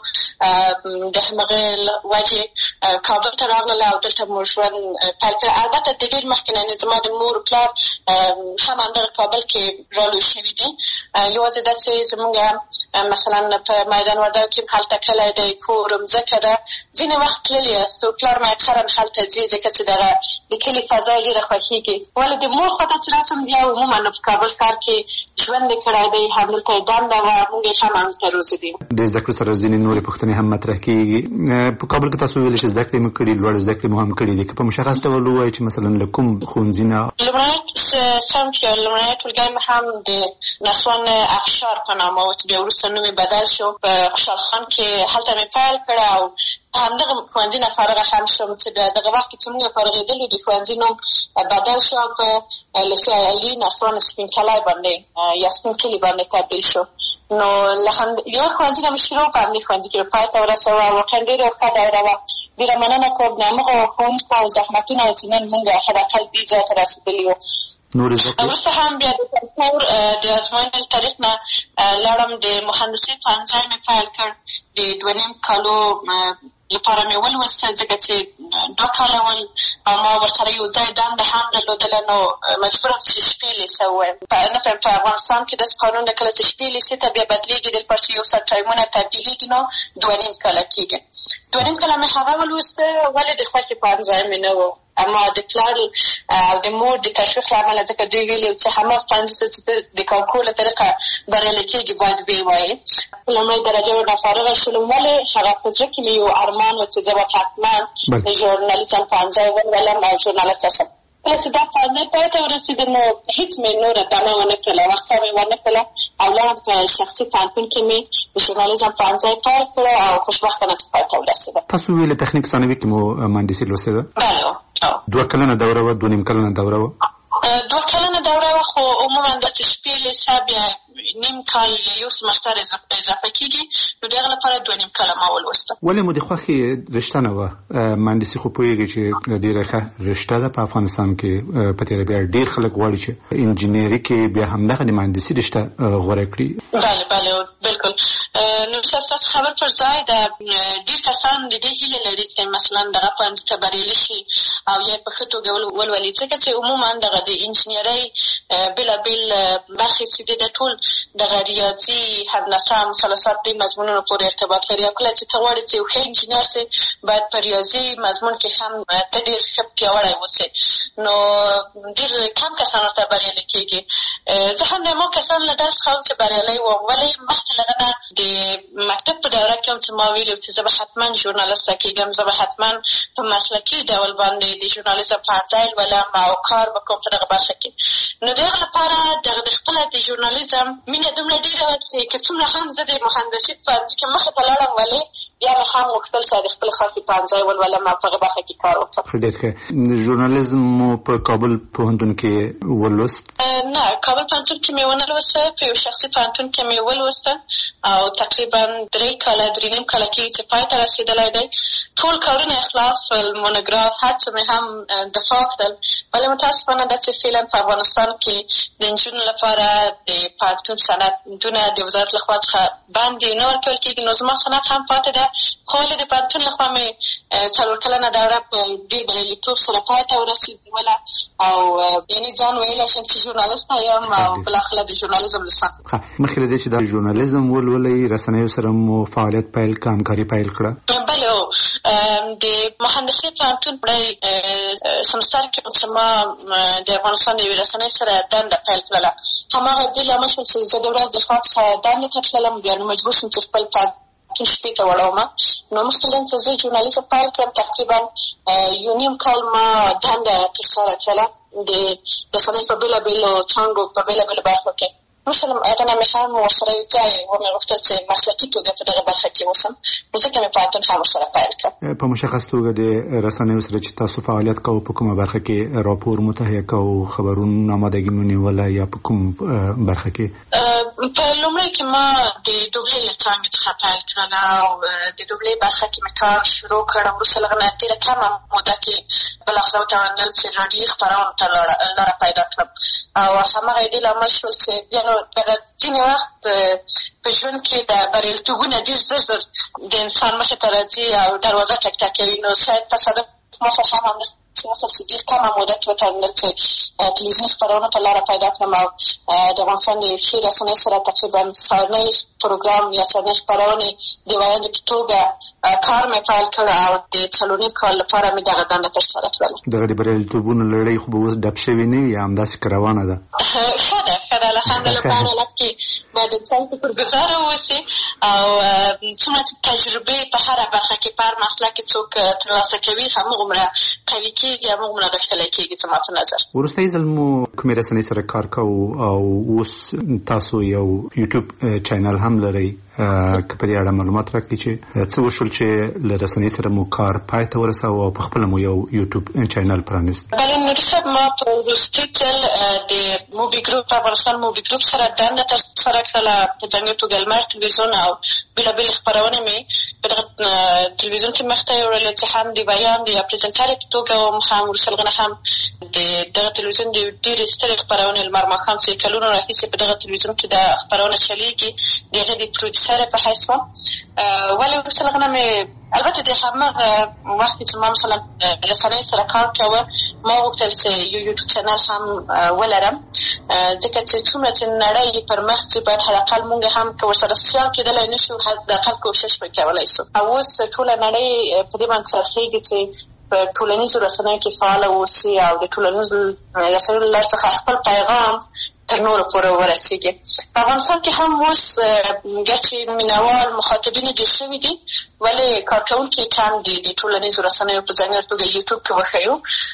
S6: د همغې وجې کابل ته راغلله او دلته مو ژوند پیل کړی. البته د ډېر مخکې نه زما د مور پلار هم همدغه کابل کې رالوی شوي دي. یوازې دا چې زمونږ مثلا په میدان وردګو کې هلته کلی دی، کور، مځکه ده. ځینې وخت تللي یاست او پلار مې اکثرا هلته ځي، ځکه چې دغه د کلي فضا یې ډېره خوښېږي. ولې د مور خوا ته چې راسم، بیا عموما په کابل ښار کې ژوند یې کړی دی، همدلته یې دنده وه، موږ یې هم همدلته روزلي.
S5: د زده کړو سره ځینې نورې پوښتنې هم مطرح کېږي. په کابل کې تاسو ویلي چې زده کړې مو کړي، لوړې زده کړې مو هم کړي دي. که په مشخص ډول ووایئ چې مثلا له کوم ښوونځي نه؟
S6: لومړنی صنف یا لومړنی ټولګی مې هم د نسوان افشار په نامه و، چې بیا وروسته نوم یې بدل شو، په خوشحال خان کې هلته مې پیل کړه او همدغه ښوونځي نه فارغه هم شوم، چې بیا دغه وخت کې چې موږ فارغېدلو د ښوونځي نوم بدل شو او په لسي علي نسوان سپین کلی باندې یا سپین کلي باندې تبدیل شو. نو له یوه ښوونځي نه مې شروع په همدې ښوونځي کې پای ته ورسوه. واقعا ډېره ښه دوره وه. ډېره مننه کوم د همغو ښوونکو او زحمتونه چې نن موږ حداقل دې ځای ته رسېدلي یو. وروسته هم بیا د کنکور د ازموینې له طریق نه لاړم، د مهندسۍ پوهنځی مې پیل کړ. د 2.5 کالو لپاره مې ولوسته، ځکه چې 2 کاله ول او ما ورسره یو ځای دنده هم درلودله، نو مجبوره چې شپې لیسه ووایم. نه فهم په افغانستان کې داسې قانون ده، کله چې شپې لیسې ته بیا بدلېږي، د لپاره چې یو څه ټایمونه تبدیلېږي، نو 2.5 کاله کېږي. 2.5 کاله مې هغه ولوسته، ولې د خوښې پوهنځی مې نه و. اما د پلار او د مور د تشویق له امله، ځکه دوی ویلي چې هماغه پوهنځي چې د کانکور له طریقه بریالي کېږي باید ویې وایې. لومړۍ درجه ورنه فارغه شولم، ولې هغه په زړه کې مې یو ارمان و چې زه به حتما د ژورنالیزم پوهنځی ولولم او ژورنالسته شم. کله چې دا پوهنځی پای ته ورسېده، نو هېڅ مې نوره دمه ونه کړله، وقفه مې ونه کړله او لاړم په شخصي پوهنتون کې مې د ژورنالیزم پوهنځی پیل کړی او خوشبختانه چې پای ته ورسېده.
S5: تاسو ویلې تخنیک ثانوي کې مو مهندسي لوستې ده؟
S6: بله.
S5: 2 کلنه دوره وه، 2.5 کلنه دوره وه؟
S6: 2 کلنه دوره وه، خو عموما داسې شپې لیسه بیا نیم کال یا یو سمستر اضافه کېږي، نو د هغه لپاره 2.5 کاله ما ولوسته.
S5: ولې مو د خوښې رشته نه وه؟ مهندسي خو پوهېږي چې ډېره ښه رشته ده په افغانستان کې. په تېره بیا ډېر خلک غواړي چې انجینري کې بیا همدغه د مهندسي رشته غوره کړي.
S6: بله بلکل. نو ستاسو خبر پر ځای ده. ډېر کسان د دې هیله لري چې مثلا دغه پوهنځي ته بریالي شي او یا په ښه توګه ولولي، ځکه چې عموما دغه د انجینرۍ بېلابېل برخې چې دي د ټول دغه ریاضي، هندسه، مثلثات دې مضمونونو پورې ارتباط لري. او کله چې ته غواړې چې یو ښه انجینر سې، باید په ریاضي مضمون کې هم ته ډېر ښه پیاوړی اوسې. نو ډېر کم کسان ورته بریالي کېږي. زه هم د هماغو کسانو له ډلې څخه وم چې بریالی وم، ولې مخکې له هغه نه د مکتب په دوره کې هم چې ما ویلي چې زه به حتما ژورنالسته کېږم، زه به حتما په مسلکي ډول باندې د ژورنالیزم پوهنځی لولم او کار به کوم په دغه برخه کې. نو د هغه لپاره دغه د خپله د ژورنالیزم مینه دومره ډېره وه چې که څومره هم زه د مهندسي په پوهنځي کې مخې ته لاړم، ولې بیا مې هم غوښتل چې د خپل خوښې پوهنځی ولولم او په هغه برخه کې کار وکړم.
S5: ډېر ښه. ژورنالیزم مو په کابل پوهنتون کې ولوست؟
S6: نه، کابل پوهنتون کې مې ونه لوسته، په یو شخصي پوهنتون کې مې ولوسته او تقریبا 3 کاله 3.5 کاله کې چې پای ته رسېدلی دی. ټول کارونه اخلاص ول، مونوګراف، هر څه مې هم دفاع کړل. ولې متاسفانه ده چې فعلا په افغانستان کې د نجونو لپاره د پوهنتون سندونه د وزارت لخوا څخه باندې نه ورکول کېږي. نو زما سند هم پاتې ده خو ولې د پوهنتون لخوا مې 4 کلنه دوره په ډېر بریالیتوب سره پای ته ورسېدله او یعنې ځان ویلی شم چې ژورنالست یم او بالاخره د ژورنالیزم لیسانس.
S5: مخکې له دې چې د ژورنالیزم ولولئ رسنیو سره مو فعالیت پیل کړه، همکاري پیل کړه؟
S6: بله، د مهندسي پوهنتون په سمستر کې چې ما د افغانستان د یوې رسنۍ سره دنده پیل کړله، هماغه دې لامل شول چې زه د ورځ د خوا څخه دندې ته تللم، بیا نو مجبور شوم چې خپل پوهنتون شپې ته وړومه. نو مخکې له چې زه ژورنالیزم پیل کړم تقریبا 1.5 کال ما دنده ترسره کړله د رسنۍ په بېلابېلو څانګو په بېلابېلو برخو کې. مثلا هغه نه مې هم ورسره یو ځای ومې غوښتل چې مسلکي توګه په دغه برخه کې اوسم، نو ځکه مې پوهنتون هم ورسره پیل کړ.
S5: په مشخص توګه د رسنیو سره چې تاسو فعالیت کوئ په کومه برخه کې راپور متهیه کوئ، خبرونه آمادګي مو نیوله، یا په کوم برخه کې؟
S6: په لومړی کې ما د دوبلې له څانګې څخه پیل کړله او د دوبلې برخه کې مې کار شروع کړ. وروسته له هغه نه ډېره کمه موده کې بالاخره وتوانېدل چې راډیوي خپرونو ته لاره پیدا کړم او هماغه یې دې لامل شول چې دغه ځینې وخت په ژوند کې د بریالیتوبونه ډېر زر د انسان مخې ته راځي او دروازه ټک ټکوي. نو شاید تصادف ما سره هم همداسې وصل چې ډېر کمه موده کې وتوانېدل چې تلویزیوني خپرونو ته لاره پیدا کړم او د افغانستان د ښې رسنۍ سره تقریبا سهارنۍ پروګرام یا سهارنۍ خپرونې د ویاندې په توګه کار مې پیل کړ او د 4.5 کال لپاره مې دغه دنده ترسره کړله.
S5: دغه د بریالیتوبونه لړۍ خو به اوس ډب شوې نه وي یا همداسې روانه ده؟
S6: ښه ده الحمدلله. په هر حالت کې باید انسان شکرګزاره واوسي او څومره چې تجربې په هره برخه کې په هر مسله کې څوک ترلاسه کوي هماغومره قوي کېږي، هماغومره غښتلی کېږي زما په نظر.
S5: وروستی ځل مو کومې رسنۍ سره کار کوو او اوس تاسو یو یوټیوب چینل هم لرئ، که په دې اړه معلومات راکړئ چې څه وشول چې له رسنۍ سره مو کار پای ته ورساوه او په خپله مو یو یوټیوب چینل پرانیست؟
S6: بله نوري صاحب، ما په وروستي ځل د موبي ګروپ افغانستان موبي ګروپ سره دنده ترسره کړله په ځانګړې توګه لمر تلویزیون او بېلابېلې خپرونې مې په دغه تلویزیون کې مخته یوړلې چې هم د ویاند یا پرزنټرې په توګه وم، هم وروسته له هغه نه هم د دغه تلویزیون د ډېرې سترې خپرونې لمر ماښام چې کلونو راهیسې په دغه تلویزیون کې دا خپرونه چلېږي د هغې د پروډیوسر په حیث وم. ولې وروسته له هغه نه مې البته د هماغه وخت چې ما مثلا رسنۍ سره کار کوه ما غوښتل چې یو یوټیوب چینل هم ولرم، ځکه چې څومره چې نړۍ پر مخ ځي باید حداقل موږ هم که ورسره سیال کېدلی نه شو حداقل کوشش به کولی سو. او اوس ټوله نړۍ په دې باندې څرخېږي چې په ټولنیزو رسنیو کې فعاله اوسي او د ټولنیزو رسنیو له لارې څخه خپل پیغام تر نورو پورې ورسېږي. په افغانستان کې هم اوس ګرچې مینوال مخاطبین ډېر شوي دي ولې کارکوونکي کم دي د ټولنیزو رسنیو په ځانګړې توګه یوټیوب کې وښیو.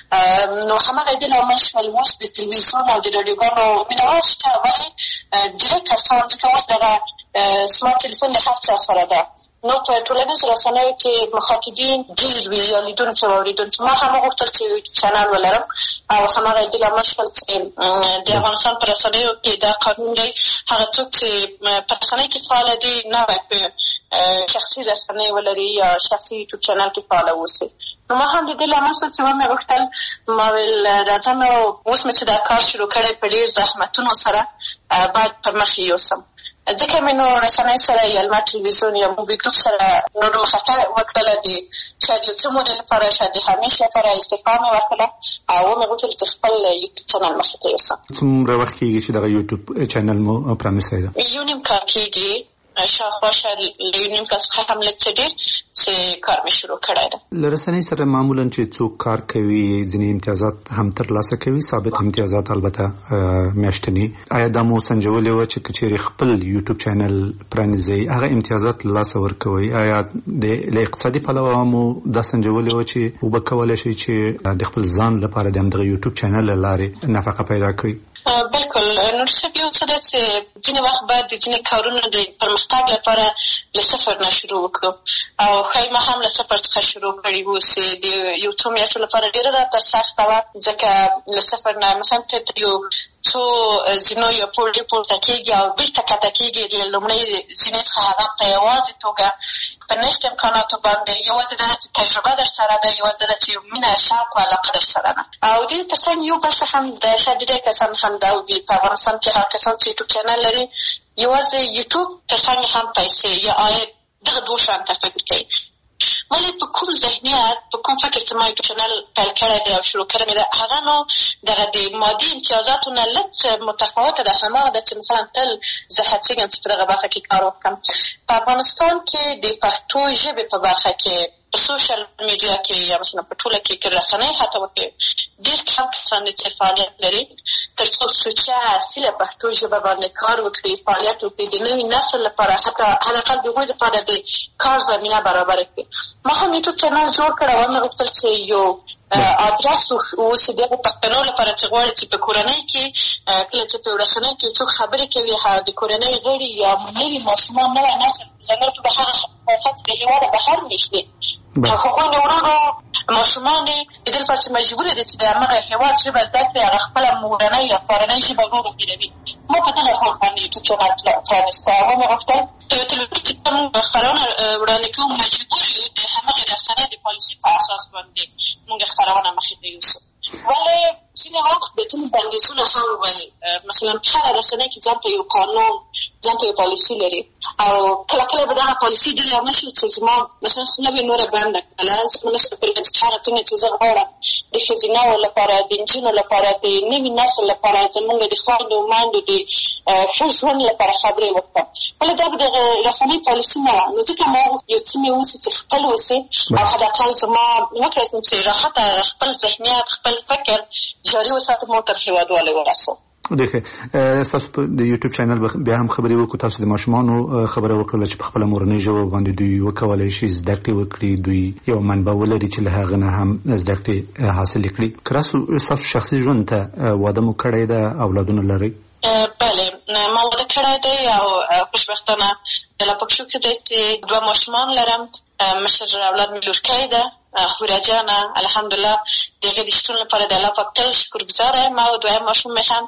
S6: نو هماغه دې لامل شول اوس د تلویزیون او د راډیوګانو مینوال شته ولې ډېر کسان ځکه اوس دغه سمارټ تلیفون د هر چا سره ده، نو په ټولنیزو رسنیو کې مخاطبین ډېر وي یا لیدونکي او اورېدونکي. ما هم وغوښتل چې یوټیوب چینل ولرم او هماغه دې لامل شول چې د افغانستان په رسنیو کې دا قانون دی هغه څوک چې په رسنۍ کې فعاله دي نه باید په شخصي رسنۍ ولري یا شخصي یوټیوب چینل کې فعاله اوسي. نو ما هم د دې لامل څخه چې ومې غوښتل ما ویل راځم او اوس مې چې دا کار شروع کړی په ډېر زحمتونو سره باید پر مخ یوسم، ځکه مې نو رسنۍ سره یا لمر تلویزیون یا موبي ګروپ سره نور مخاطره وکړله د شاید یو څه مودې لپاره شاید د همیش لپاره استعفا مې ورکړله او ومې غوښتل چې خپل یوټیوب چینل مخې ته یوسم.
S5: څومره وخت کېږي چې دغه یوټیوب چینل مو پرانیستی ده؟ 1.5
S6: کال کېږي، شاوخوا شاید له 1.5 کال څخه هم لږ څه ډېر چې کار مې شروع کړی ده.
S5: له رسنۍ سره معمولا چې څوک کار کوي ځینې امتیازات هم ترلاسه کوي، ثابت امتیازات البته میاشتني. آیا دا مو سنجولې وه چې که چېرې خپل یوټیوب چینل پرانیزئ هغه امتیازات له لاسه ورکوئ؟ آیا له اقتصادي پلوه مو دا سنجولې وه چې وبه کولی شئ چې د خپل ځان لپاره د همدغه یوټیوب چینل له لارې نفقه پیدا کړئ؟
S6: بالکل. نور صاحب یو څه ده چې ځینې وخت باید د ځینې کارونو د پرمختګ لپاره له صفر نه شروع وکړو او ښایي ما هم له صفر څخه شروع کړي اوسې د یو څو میاشتو لپاره ډېره راته سخته وه، ځکه له صفر نه مثلا ته یو څو زینو یا پوړې پورته کېږي او بېرته کښته کېږي. له لومړۍ زینې څخه هغه په یوازې توګه په نشت امکاناتو باندې یوازې دا چې تجربه در سره ده، یوازې دا چې مینه شوق او علاقه در سره ده. او دې تر څنګ یو بل څه هم د شاید ډېر کسان هم دا وي په افغانستان کې هر کسان چې یوټیوب چینل لري یوازې یوټیوب تر څنګ هم پیسې یا عاید دغه دوه شان ته فکر کوي. ولی په کوم ذهنیت په کوم فکر چې ما یو چینل پیل کړی دی او شروع کړی مې ده، هغه نو دغه د مادي امتیازاتو نه لږ متفاوته ده. هماغه ده چې مثلا تل زه هڅېږم چې په دغه برخه کې کار وکړم. په افغانستان کې د پښتو ژبې په برخه کې په سوشل میډیا کې یا مثلا په ټوله کې رسنۍ حتی وکړي ډېر کم کسان دي چې فعالیت لري تر څو سوچه اصیله پښتو ژبه باندې کار وکړي، فعالیت وکړي، د نوي نسل لپاره حتی حداقل د هغوی لپاره د کار زمینه برابره کړي. ما هم یوټیوب چینل جوړ کړی و، مې غوښتل چې یو ادرس اوسي د هغو پښتنو لپاره چې غواړي چې په کورنۍ کې کله چې په رسنۍ کې څوک خبرې کوي د کورنۍ غړي یا نوي ماشومان نوی نسل ځانګړې په هغه فرصت د هېواده بهر نږدې هغوی د وروڼو ماشومان د دې لپاره چې مجبور دي چې د همغه هېواد ژبه زده کړي، هغه خپله مورنۍ یا پلرنۍ ژبه ورو هېروي. ما په دغه خاص باندې یوټیوب چینل پرانیستی او مې غوښتل په یو تلویزیون چې کوم خپرونه وړاندې کوو مجبور یو د همغې رسنۍ د پالیسي په اساس باندې موږ خپرونه مخې ته یوسو. ولې ځینې وخت د ځینې بندیزونه هم وایي، مثلا هره رسنۍ کې ځان ته یو قانون، ځان ته یو پالیسي لري او کله کله به دغه پالیسي ډېره ونه شي چې زما مثلا خوله به نوره بنده کړله، زه به نشم کولی چې هغه څنګه چې زه غواړم د ښځینهو لپاره، د نجونو لپاره، د نوي نسل لپاره، زموږ د خویندو میندو د ښه ژوند لپاره خبرې وکړم. ولې دا د رسنۍ پالیسي نه وه. نو ځکه ما یو څه مې اوسي چې خپل اوسي او حداقل زما وکړی شم چې راحته خپل ذهنیت، خپل فکر جاري وساتم او تر هېوادوالۍ ورسوم.
S5: ډېر ستاسو په د یوټیوب چینل بیا هم خبرې وکړو. تاسو د ماشومانو خبره وکړله چې په خپله مورنۍ ژبه باندې دوی وکولی شي زده کړې وکړي، دوی یو منبع ولري چې له هغه نه هم زده کړې حاصلې کړي. که ستاسو شخصي ژوند ته واده مو کړی ده، اولادونه لرئ؟
S6: بله، ما واده کړی دی او خوشبختانه د لاپکشو کې دی چې 2 ماشومان لرم. مشر اولاد مې لورکی ده، هوره جانه، الحمدلله د هغې د شتون لپاره د الله پاک تل شکرګزاره یم. او دویم ماشوم مې هم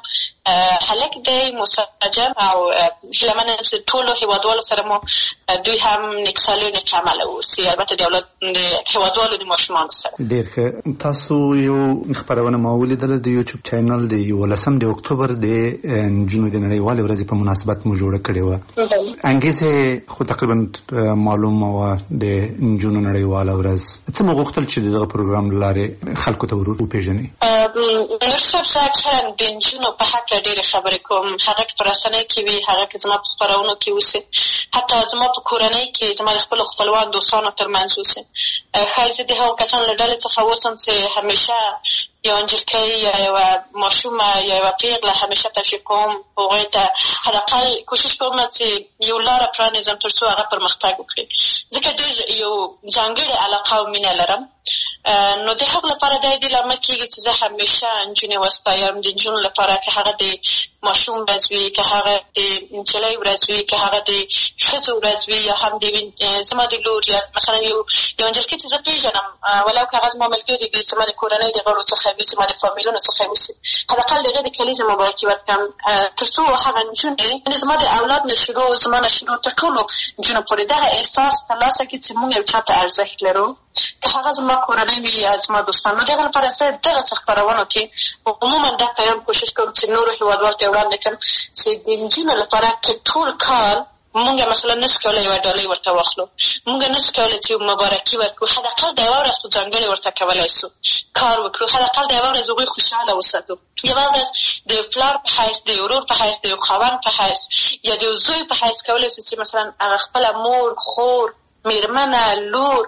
S6: هلک دی، موسی جان، او هیله منه یم چې ټولو هېوادوالو سره مو دوی هم نیکسالي او نیک عمله اوسي، البته د اولاد د هېوادوالو د ماشومانو سره.
S5: ډېر ښه. تاسو یو خپرونه ما ولیدله د یوټیوب چینل د 11 د اکتوبر د نجونو د نړیوالې ورځې په مناسبت مو جوړه کړې وه. انګیزه خو تقریبا معلومه وه د نجونو نړیواله ورځ. څه مو غوښتل چې دغه پروګرام له لارې خلکو ته وپېژنئ؟
S6: نور صاحب زه اکثرا د نجونو په هکله ډېرې خبرې کوم، هغه که په رسنۍ کې وي، هغه که زما په خپرونو کې اوسي، حتی زما په کورنۍ کې زما د خپلو خپلوان دوستانو ترمنځ اوسي. ښایي زه د هغو کسانو له ډلې څخه اوسم چې همیشه یو نجلکۍ یا یوه ماشومه یا یوه پیغله همیشه تشویق کوم، هغوی ته حداقل کوشش کوم چې یو لاره پرانیزم تر څو هغه پرمختګ وکړي. ځکه ډېر یو ځانګړې علاقه او مینه لرم. نو د هغو لپاره دا دې لامل کېږي چې زه همیشه نجونې وستایم. د نجونو لپاره که هغه د ماشوم ورځ وي، که هغه د نجلۍ ورځ وي، که هغه د ښځو ورځ وي، یا هم د زما د لور یا مثلا یو نجلکۍ چې زه پېژنم، ولو که هغه زما ملګرې وي، زما د کورنۍ د غړو څخه وي، زما د فامیلونو څخه وي، حداقل د هغې د کلیزې مبارکي ورکړم تر څو هغه نجونې زما د اولاد نه شروع، زما نه شروع تر ټولو نجونو پورې دغه احساس ترلاسه کړي چې موږ یو چا ته ارزښت لرو، که هغه زما کورنۍ وي یا زما دوستان. نو دغه لپاره زه دغه څه خپرونو کې عموما دا پیغام کوشش کوم چې نورو هېوادوالو ته یې وړاندې کړم چې د نجونو لپاره که ټول کال مونږ مثلا نشو کولی یوه ډالۍ ورته واخلو، مونږ نشو کولی چې مبارکي ورکړو، حداقل د یوه ورځ خو ځانګړې ورته کولی شو کار وکړو، حداقل د یوه ورځ هغوی خوشحاله وساتو، یوه ورځ د پلار په حیث، د ورور په حیث، د یو خاوند په حیث یا د یو زوی په حیث کولی شو چې مثلا هغه خپله مور، خور، میرمنه، لور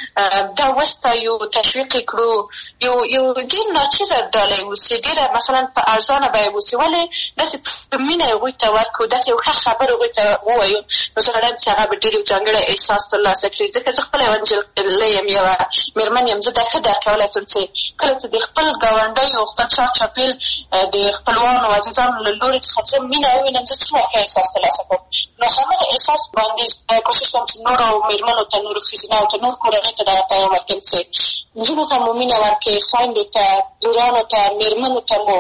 S6: دا وستایو، تشویق یې کړو، یو ډېر ناچیزه ډالۍ اوسي، ډېره مثلا په ارزانه بیه اوسي، ولې داسې په مینه هغوی ته ورکړو، داسې یو ښه خبر هغوی ته ووایو. نو زه غواړم چې هغه به ډېر یو ځانګړی احساس ترلاسه کړي. ځکه زه خپله یوه نجلۍ یم، یوه میرمن یم، زه دا ښه درک کولی شم چې کله چې د خپل ګاونډیو، خپل چاپېل د خپلوانو عزیزانو له لورې څخه زه مینه ووینم، زه څومره ښه احساس ترلاسه کوم. نو همغه احساس باندې کوشش کوم چې نورو میرمنو ته، نورو ښځینهو ته، نور کورنۍ ته دغه پیغام ورکړم چې نجونو ته مو مینه ورکړئ، خویندو ته، لورانو ته، میرمنو ته مو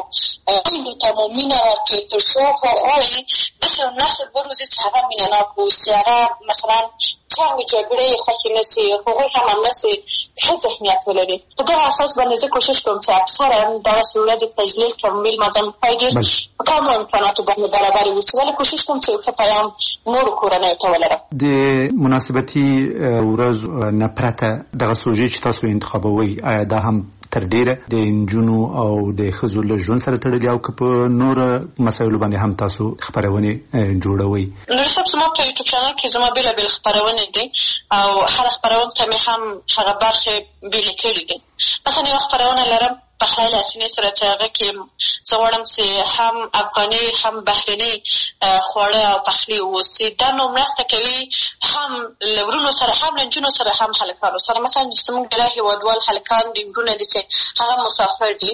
S6: مینه ورکړئ، تر څو هغوی داسې یو نسل وروزي چې هغه مینه ناک واوسي، هغه مثلا جنګ جګړې خوښې نه سي، هغوی هم همداسې ښه ذهنیت ولري. په دغه اساس باندې زه کوشش کوم چې اکثرا دغسې ورځې تجلیل کړم، میلمه پای ډېر په کمو امکاناتو باندې برابرې وسي، ولې کوشش کوم چې یو ښه پیام نورو کورنیو ته ولرم.
S5: د مناسبتي ورځو نه پرته دغه سوژې چې تاسو انتخابوئ، آیا دا هم تر ډیره د نجونو او د ښځو له ژوند سره تړلي او که په نوره مسایلو باندې هم تاسو خپرونې جوړوئ؟
S6: نور صاحب، زما په یوټیوب چینل کې زما بېلابېل خپرونې دي او هره خپرونه ته مې هم هغه برخې بېلې کړي دي. مثلا یوه خپرونه لرم پخلی له سینې سره چې هغه کې زه غواړم چې هم افغاني هم بهرني خواړه او پخلي واوسي. دا نو مرسته کوي هم له ورونو سره، هم له نجونو سره، هم هلکانو سره. مثلا زموږ ډېری هېوادوال هلکان دي، ورونه دي چې هغه مسافر دي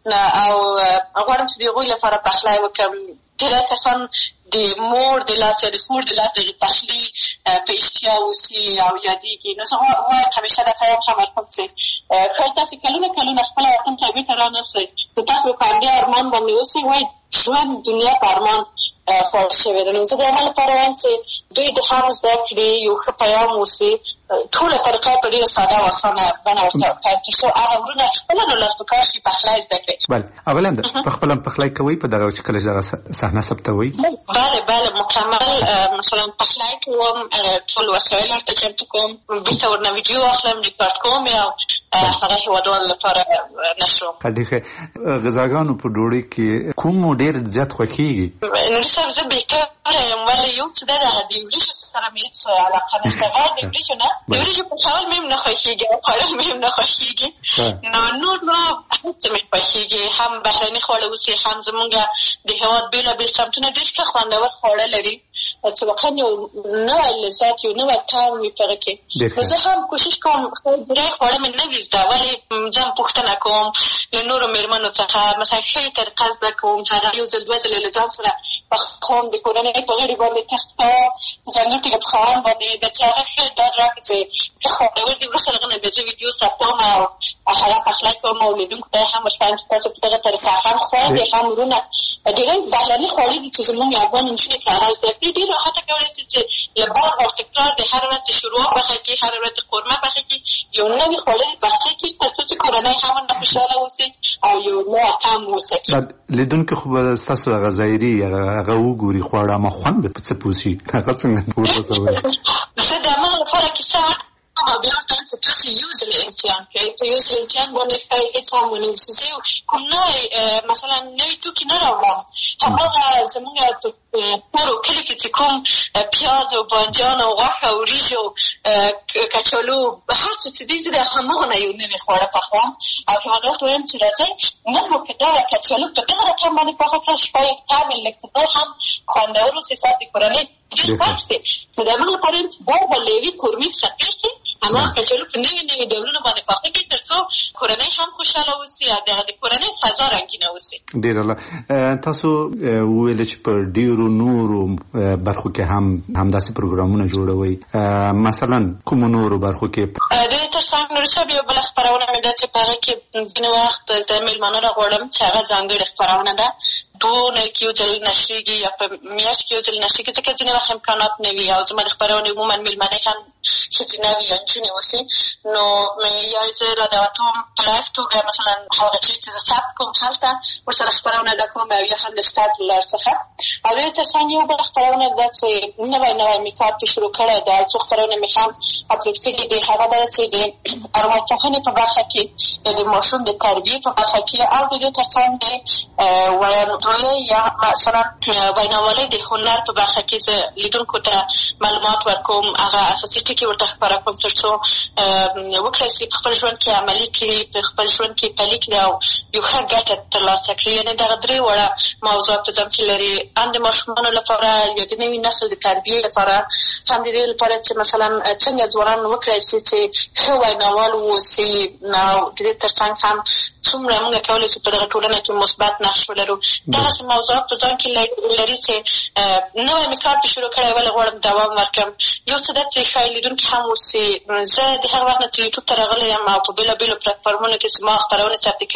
S6: او غواړم چې د هغوی لپاره پخلی وکړم. ډېری کسان د مور د لاس یا د خور د لاس دغې پخلي په اشتیا اوسي او یادېږي. نو زه وایم همیشه دا پیام هم ورکوم چې که تاسې کلونه خپله وطن ته بېرته رانسئ، نو تاسو په همدې ارمان باندې اوسئ. وایي ژوند دنیا په ارمان خوړل شوې ده. نو زه د عمل لپاره وایم چې دوی د هم زده کړي، یو ښه پیام اوسي. ټوله طریقه په ډېره ساده او اسانه بڼه ورته پیل کړي، څو هغه ورونه خپله نو لاس په کار شي پخلی زده کړي.
S5: بله، اولا په خپله پخلی کوئ په دغه چې کله چې دغه صحنه ثبتوئ؟
S6: بله مکمل مثلا پخلی کوم، ټول وسایل ورته چمتو کوم، بېرته ورنه ویډیو اخلم، ریکارډ کوم او هغه هېوادوالو لپاره نشروم.
S5: ډېر ښه. غذاګانو په ډوډۍ کې کوم ډېر زیات خوښېږي؟
S6: نوري صاحب، زه بېکاره یم، ولې یو څه ده د وریجو سره مې هېڅ علاقه نشته. غیر د وریجو نه، د وریجو پخول مې هم نه خوښېږي او خوړل مې هم نه خوښېږي. نو نور هر څه مې خوښېږي، هم بهرني خواړه اوسي، هم زمونږ د هېواد بېلابېل سمتونه ډېر ښه خوندور خواړه لري چې واقعا یو نوی لذت، یو نوی طعم وي په هغه کې. نو زه هم کوشش کوم ډېری خواړه مې نه وي زده، ولې زه هم پوښتنه کوم له نورو مېرمنو څخه. مثلا ښې طریقه زده کوم، هغه یو ځل دوه ځلې له ځان سره پخوم، د کورنۍ په غړي باندې تست کوم، په ځانګړي توګه پخوان باندې د چې هغه ښه ډاډ راکړي چې ښه خوندور دي. وروسته له هغه نه بیا زه ویډیو ثبتوم او هغه پخلی کوم او لیدونکو ته یې هم ورښایم چې تاسو په دغه طریقه هم خوند یې هم ورونه ډېری بهرني خواړه دي چې زموږ افغان نجونې پرې هغه زده کړي. ډېر راحته کولی شي چې له بار او تکرار د هر ورځ شوروا پخه کړي، هر ورځ قورمه پخه کړي، یو نوي خواړه پخه کړي تر څو چې کورنۍ هم ورنه خوشحاله اوسي او یو نوی طعم وڅکي.
S5: لیدونکي خو به ستاسو هغه ظاهري هغه وګوري خواړه، اما خوند به په څه پوه شي؟ هغه څنګه پوه وسوئ؟
S6: زه د همغه لپاره کیسه او بیا ورته وایم چې تاسو یو ځل امتحان کړئ، په یو ځل امتحان باندې ښایي هېڅ هم ونه نیسي. زه کوم نوی مثلا نوي توکي نه راوړم، هماغه زموږ کور او کلي کې چې کوم پیاز او بانجان او غوښه او وریجو کچالو هر څه چې دي، زه د هماغه نه یو نوي خواړه پخوم او هېوادوالو ته وایم چې راځئ نن مو که دا کچالو په دغه رقم باندې پخه کړه، شپه یې طعم یې لږ څه نور هم خوندور اوسي، ستاسو د کورنۍ ډېر خوښ شي. نو د همغه لپاره وایم چې دا به له یوې کورمې څخه تېر شي، هماغه کچالو په نوي ډولونو باندې پخه کړي تر څو کورنۍ هم خوشحاله اوسي او د کورنۍ فضا رنګینه اوسي.
S5: ډېر الله. تاسو وویل چې په ډېرو نورو برخو کې هم همداسې پروګرامونه جوړوئ، مثلا کومو نورو برخو کې؟
S6: د دې تر څنګ نوري صاحب یوه بله خپرونه مې ده چې په هغه کې ځینې وخت د مېلمانه راغواړم چې هغه ځانګړې خپرونه ده، 2 اونۍ کې یو ځل نشرېږي یا په میاشت کې یو ځل نشرېږي، ځکه ځینې وخت امکانات نه وي او زما د خپرونې عموما مېلمنې هم ښځینه وي یا نجونې اوسي. نو یا زه رادیواتوم په لایف توګه مثلا هغه چیز چې زه ثبت کوم هلته ورسره خپرونه ده کوم او یا هم د سکایپ له لارې څخه. او د دې تر څنګ یو بله خپرونه ده چې نوی مې کار پرې شروع کړی ده او څو خپرونه مې هم اپلوډ کړي دي. هغه ده چې د ارواپوهنې په برخه کې یا د ماشوم د تربیې په برخه کې او د دې تر څنګ د ویاندویۍ یا مثلا ویناوالۍ د هنر په برخه کې زه لیدونکو ته معلومات ورکوم، هغه اساسي ټکي ورته خپاره کوم تر څو وکړی شي په خپل ژوند کې عملي کړي، په خپل ژوند کې پلي کړي او یو ښه ګټه ترلاسه کړي. یعنې دغه 3 وړه موضوعات په ځان کې لري، هم د ماشومانو لپاره یا د نوي نسل د تربیې لپاره، هم د دې لپاره چې مثلا څنګه ځوانان وکړی شي چې ښه ویناوال واوسي او د دې تر څنګ هم څومره موږ کولی شو په دغه ټولنه کې مثبت نقش ولرو. دغسې موضوعات په ځان کې لري چې نوی مې کار پرې شروع کړی، ولې غواړم دوام ورکړم. یو څه ده چې ښایي لیدونکي هم اوسي. زه د هغه وخت نه چې یوټیوب ته راغلی یم او په بېلابېلو پلټفارمونو کې زما خپرونې ثبت کړي دي،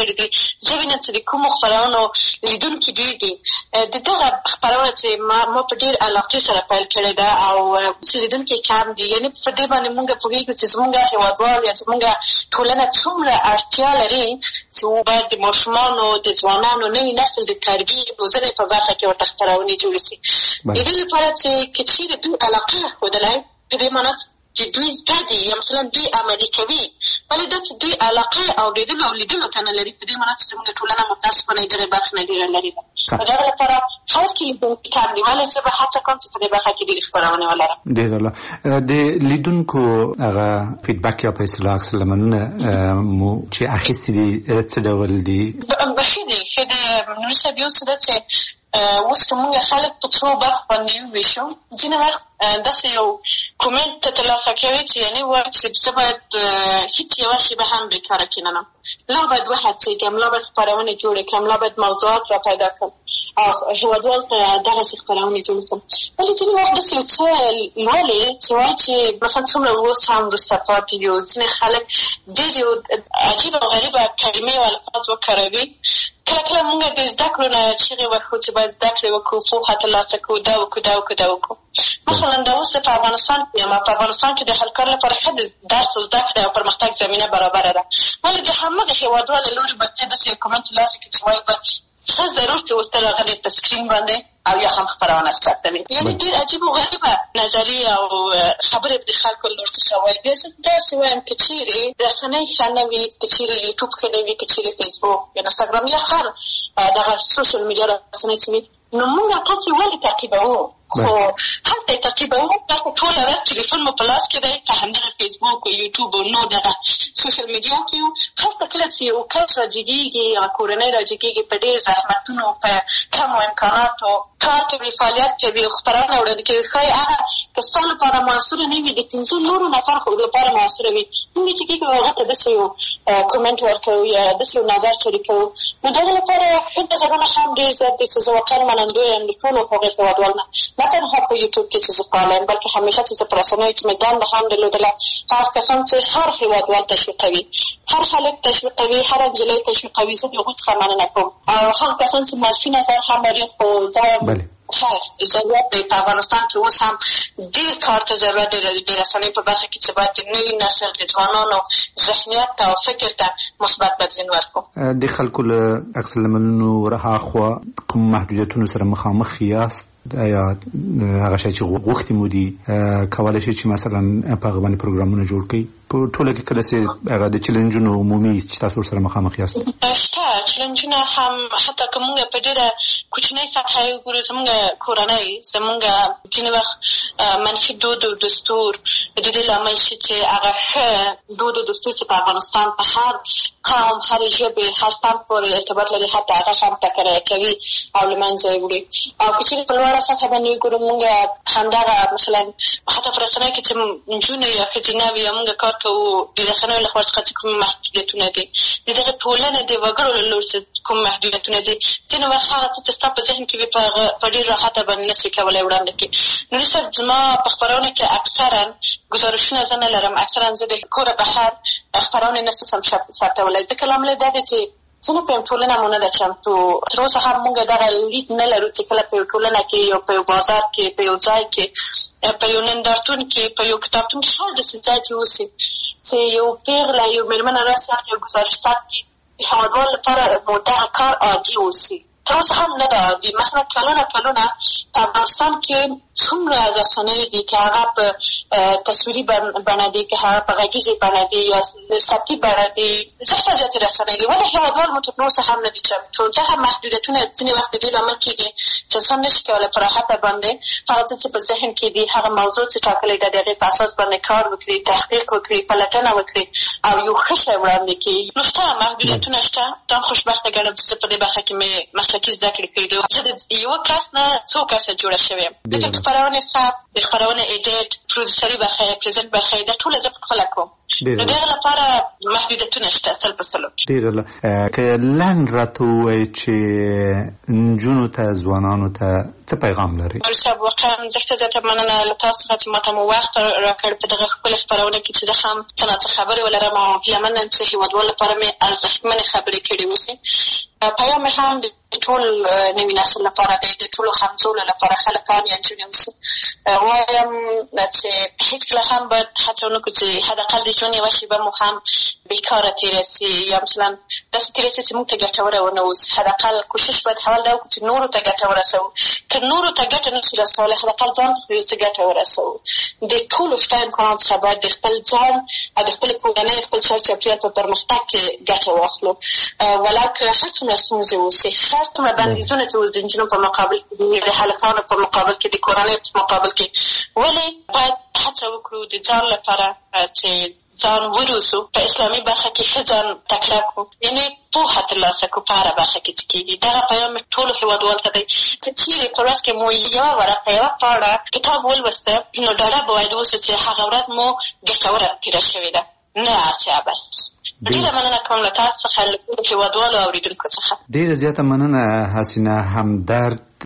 S6: زه وینم چې د کومو خپرونو لیدونکي دوی دي د دغه خپرونه چې ما په ډېر علاقې سره پیل کړې ده او چې لیدونکي کم دي یعنې په دې باندې مونږ پوهېږو چې زمونږ هېوادوال یا زمونږ ټولنه څومره اړتیا لري چې باید د ماشومانو د ځوانانو نوي نسل د تربیې روزنې په برخه کې ورته خپرونې جوړې شي د دې لپاره چې که چېرې دوی علاقه ښودلی په دې معنا چې دوی زده دي یا مثلا دوی عملي کوي ولې دا چې دوی علاقه اورېدلو او لیدلو ته نه لري په دې معنا چې زموږ ټولنه متاسفانه دغې برخې نه ډېره لرې ده په دغه لپاره خاص کې لیدونکي کم دي ولې زه به هڅه کوم چې په دې برخه کې ډېرې خپرونې ولرم
S5: ډېره ښه د لیدونکو هغه فیډبک یا په اصطلاح عکس العملونه مو چې اخیستي دي څه ډول دي
S6: ښه دي نور صاحب یو څه ده چې اوس که مونږ خلک په څو برخو باندې وویشو ځینې وخت داسې یو کومنټ ته ترلاسه کوي چې یعنې وایي چې زه باید هېڅ یوه شېبه هم بېکاره کښېننم لا باید وهڅېږم لا باید خپرونې جوړې کړم لا باید موضوعات را پیدا کړم او هېوادوال ته دغسې خپرونې جوړې کړم ولې ځینې وخت داسې یو څه لولې چې وایي چې مثلا څومره اوس هم وروسته پاتې یو ځینې خلک ډېر یو عجیبه او غریبه کلمې او الفاظ وکاروي کله کله مونږ د زده کړو نه چغې وکړو چې باید زده کړې وکړو پوهه ترلاسه کړو دا وکړو دا وکړو دا وکړو مثلا دا اوس په افغانستان کې یم په افغانستان کې د هر کار لپاره ښه د درس او زده کړې او پرمختګ زمینه برابره ده ولې د همغه هېوادوال له لورې به ته داسې یو کومنټ ترلاسه کړې چې وایي به څه ضرور چې اوس ته راغلی په سکرین باندې او یا هم خپرونه ثبتوي یعنې ډېر عجیب او غریبه نظریې او خبرې د خلکو له لور څخه وایي بیا زه داسې وایم که چېرې رسنۍ ښه نه وي که چېرې یوټوب ښه نه وي که چېرې فیسبوک یا انسټاګرام یا هر دغه سوشل میډیا رسنۍ چې وي نو مونږ تاسې ولې تعقیبوو خو هلته یې تعقیبوو هلته ټوله ورځ تلیفون مو په لاس کې دی په همدغه فیسبوک او یوټوب او نور دغه سوشل میډیا کې یو هلته کله چې یو کس راجګېږي یا کورنۍ راجګېږي په ډېر زحمتونو په کمو امکاناتو کار کوي فعالیت کوي خپرونه وړاندې کوي ښایي هغه که ستا لپاره موثره نه وي د پنځو نورو نفر خو لپاره موثره وي مونږ چې کېږو هغه ته داسې یو کومنټ ورکوو یا داسې یو نظر شریکوو نو دغه لپاره ښه نظرونه هم ډېر زیات دي چې زه واقعا منندوی یم د ټولو هغې هېوادوال نه تنها په یوټوب کې چې زه فعاله یم بلکې همیشه چې زه په رسنیو کې مې دنده هم درلودله هغه کسان چې هر هېوادوال تشویقوي هر هلک تشویقوي هره نجلۍ تشویقوي زه د هغوی څخه مننه کوم او هغه کسان چې منفي نظر هم لري خو زه خیر ضرورت دی په افغانستان کې اوس هم ډېر کار ته ضرورت دی د رسنۍ په برخه کې چې باید د نوي نسل د ځوانانو ذهنیت ته او فکر ته مثبت بدلون ورکړو
S5: د خلکو له عکس العملونو ورهاخوا کوم محدودیتونو سره مخامخ یاست یا هغه شی چې غوښتي مو دي کولی شئ چې مثلا په هغه باندې پروګرامونه جوړ کړئ په ټوله کې کله چې هغه د چیلنجونو عمومي چې تاسو ورسره مخامخ یاست
S6: چیلنجونه هم حتی که مونږ په ډېره کوچنۍ سطحه یې وګورو زمونږ کورنۍ زمونږ ځینې وخت منفي دود او دستور د دې لامل شي چې هغه ښه دود او دستور چې په افغانستان په هر قوم هرې ژبې هر صنف پورې ارتباط لري حتی هغه هم ټکنی کوي او له منځه یې وړي او که چېرې په لوړه سطحه باندې وګورو مونږ همدغه مثلا حتی په رسنیو کې چې نجونې یا ښځینه وي یا مونږ کار کوو د رسنیو له خوا څخه چې کوم محدودیتونه دي د دغه ټولنې د وګړو له لوري چې کوم محدودیتونه دي ځینې وخت هغه څه چې ستا په ذهن کې وي په ډېر راحته باندې نه شي کولی وړاندې کړي نو صاحب زما په خپرونه کې اکثرا ګزارشونه زه نه لرم اکثرا زه د کوره بهر خپرونې نه شم ثبتولی ځکه لامل یې دا دی چې زه نه پوهیم ټولنه مو نه ده چمتو تر اوسه هم مونږ دغه لید نه لرو چې کله په یو ټولنه کې یا په یو بازار کې په یو ځای کې په یو نندارتون کې په یو کتابتون کې هر داسې ځای چې اوسي چې یو پیغله یو مېرمنه راسي یو ګزارش ثبت کړي د هېوادوال لپاره مو دغه کار عادي اوسي تر اوسه هم نه ده عادي مثلا کلونه په افغانستان کې څومره رسنۍ دي که هغه په تصویري بڼه دي که هغه په غږیزې بڼه دي یا صوتي بڼه دي زیاته زیاتې رسنۍ دي ولې هېوادوال مو تر اوسه هم نه دي چمتو دغه محدودیتونه ځینې وخت د دې لامل کېږي چې انسان نشي کولی په راحته باندې هغه څه چې په ذهن کې دي هغه موضوع چې ټاکلې ده د هغې په اساس باندې کار وکړي تحقیق وکړي پلټنه وکړي او یو ښه شی وړاندې کړي نو شته محدودیتونه شته دا خوشبخته ګڼم چې زه په دې برخه کې مې مسلکي زده کړې کړي دي زه د یوه کس نه څو کسه جوړه شوې یم ځکه خپرونې ثبت د خپرونې ایډیټ پروډوسري برخه یې پرزنټ برخه یې دا ټوله زه پخپله کوم نو د هغې لپاره محدودیتونه شته سل په سلو کې
S5: ډېره که لنډ راته ووایي چې نجونو ته ځوانانو ته څه پیغام لري؟
S6: صاحب واقعا زه مننه له تاسو څخه چې ماته مو وخت راکړ په دغه ښکلې خپرونه کې چې زه هم څه نه څه خبرې ولرم او هیله منم چې هېوادوالو لپاره مې ارزښتمنې خبرې کړې اوسي. پیام مې هم د ټول نوي نسل لپاره دی، د ټولو همزولو لپاره، هلکان یا نجونې اوسي. وایم چې هېڅکله هم باید هڅه ونه کړو چې حداقل د ژوند یوه شېبه مو هم بېکاره تېره سي یا مثلا داسې تېره سي چې موږ ته ګټوره ونه اوسي. حداقل کوشش باید اول دا وکړو چې نورو ته ګټه ورسوو. که نورو ته ګټه نه شو رسولی، حداقل ځان ته خو یو څه ګټه ورسوو. د ټولو شته امکاناتو څخه باید د خپل ځان او د خپلې کورنۍ، خپل چاپېریال په پرمختګ کې ګټه واخلو. ولا که هر څومره ستونزې اوسي، هر څومره بندیزونه چې اوس د نجونو په مقابل کې دي، د هلکانو په مقابل کې، د کورنۍ په مقابل کې، ولې باید هڅه وکړو د ځان لپاره چې ځان وروسو. په اسلامي برخه کې ښه ځان تکړه کړو، یعنې پوهه ترلاسه کړو په هره برخه کې چې کېږي. دغه پیام مې ټولو هېوادوالو ته دی. که چېرې په ورځ کې مو یوه ورقه، یوه پاڼه کتاب ولوسته، نو ډاډه به باید اوسو چې هغه ورځ مو ګټوره تېره شوې ده، نه اړتیا بس. ډېره مننه کوم له تاسو څخه، له ټولو هېوادوالو او اورېدونکو څخه.
S5: ډېره زیاته مننه حسینه همدرد